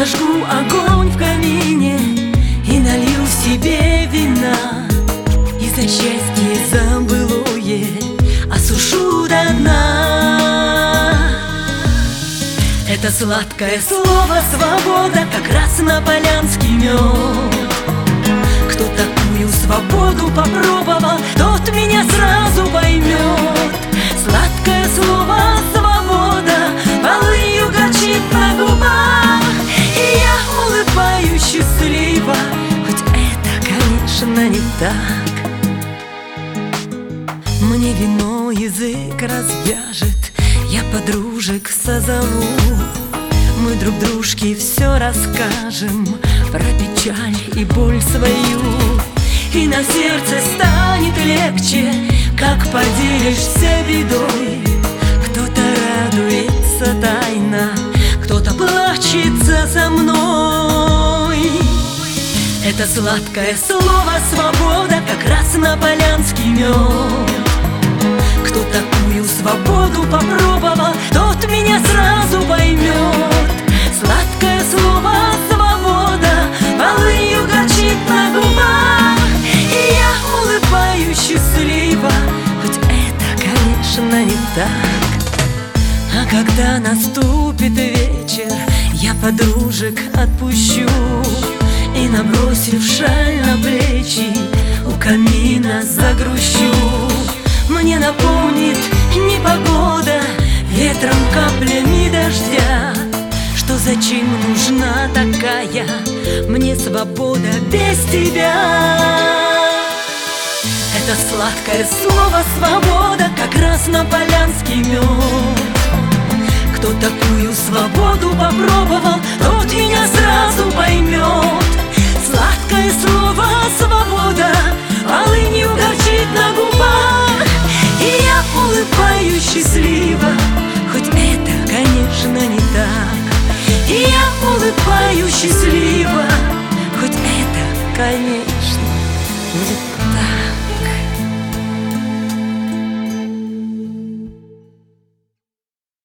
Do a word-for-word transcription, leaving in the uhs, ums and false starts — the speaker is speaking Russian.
разожгу огонь в камине и налью себе вина, и за счастье забылое осушу до дна. Это сладкое слово «свобода», как раз на полянский мед. Кто такую свободу попробовал, тот меня сразу поймет. Сладкое слово «свобода» полынью горчит на губах, и я улыбаюсь счастливо, хоть это, конечно, не так. Мне вино язык развяжет, я подружек созову. Мы друг дружке все расскажем про печаль и боль свою, и на сердце станет легче, как поделишься бедой. Кто-то радуется тайно, кто-то плачется со мной. Это сладкое слово «свобода», как раз на полянский мед. Кто такую свободу попробовал, тот меня сразу поймет. Сладкое слово «свобода» полынью горчит на губах, и я улыбаюсь счастливо, хоть это, конечно, не так. А когда наступит вечер, я подружек отпущу и, набросив шаль на плечи, у камина загрущу. Мне напомнит непогода ветром, каплями дождя, что зачем нужна такая мне свобода без тебя. Это сладкое слово «свобода», как раз на полянский мед. Кто такую свободу попробовал, тот меня сразу поймет. Сладкое слово «свобода» полынью горчит на губах, и я улыбаюсь счастливо, хоть это, конечно, не так. И я улыбаюсь счастливо, хоть это, конечно, не так.